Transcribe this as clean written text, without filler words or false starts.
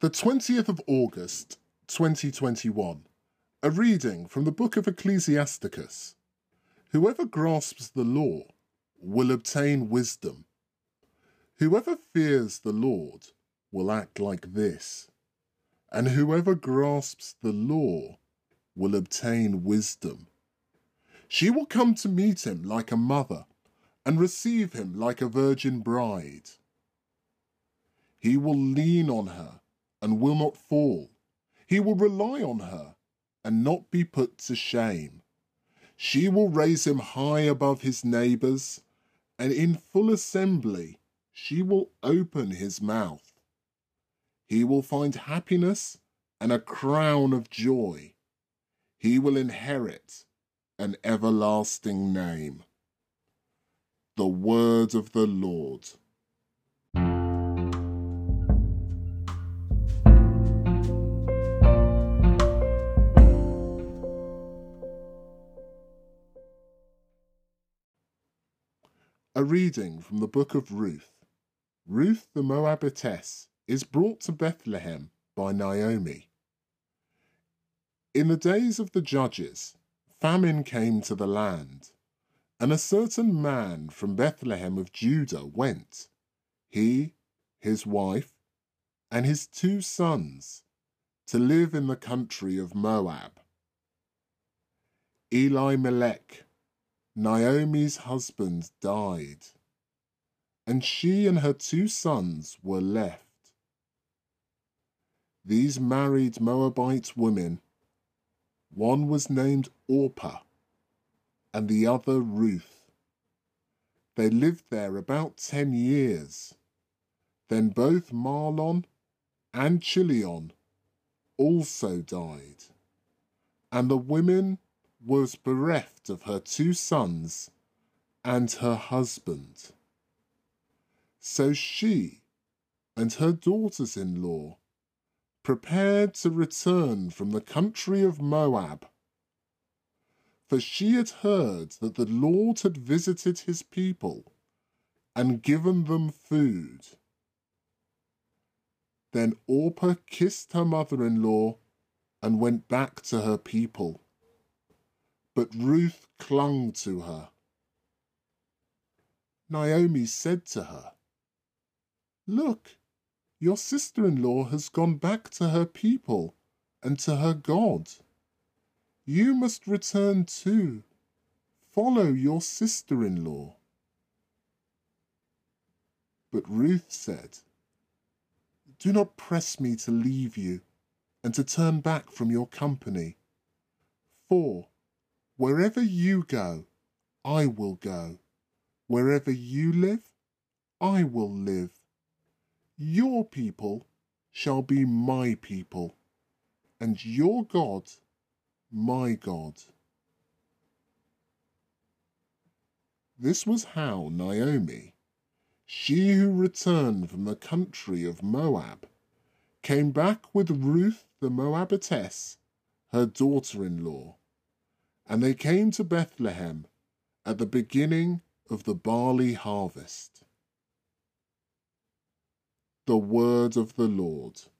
The 20th of August, 2021. A reading from the book of Ecclesiasticus. Whoever grasps the law will obtain wisdom. Whoever fears the Lord will act like this, and whoever grasps the law will obtain wisdom. She will come to meet him like a mother, and receive him like a virgin bride. He will lean on her and will not fall. He will rely on her and not be put to shame. She will raise him high above his neighbours, and in full assembly she will open his mouth. He will find happiness and a crown of joy. He will inherit an everlasting name. The word of the Lord. A reading from the book of Ruth. Ruth the Moabitess is brought to Bethlehem by Naomi. In the days of the judges, famine came to the land, and a certain man from Bethlehem of Judah went, he, his wife, and his 2 sons, to live in the country of Moab. Elimelech, Naomi's husband, died, and she and her 2 sons were left. These married Moabite women, one was named Orpah, and the other Ruth. They lived there about 10 years. Then both Mahlon and Chilion also died, and the woman was bereft of her 2 sons and her husband. So she and her daughters-in-law prepared to return from the country of Moab, for she had heard that the Lord had visited his people and given them food. Then Orpah kissed her mother-in-law and went back to her people. But Ruth clung to her. Naomi said to her, "Look, your sister-in-law has gone back to her people and to her God. You must return too. Follow your sister-in-law." But Ruth said, "Do not press me to leave you and to turn back from your company. For wherever you go, I will go. Wherever you live, I will live. Your people shall be my people, and your God, my God." This was how Naomi, she who returned from the country of Moab, came back with Ruth the Moabitess, her daughter-in-law, and they came to Bethlehem at the beginning of the barley harvest. The word of the Lord.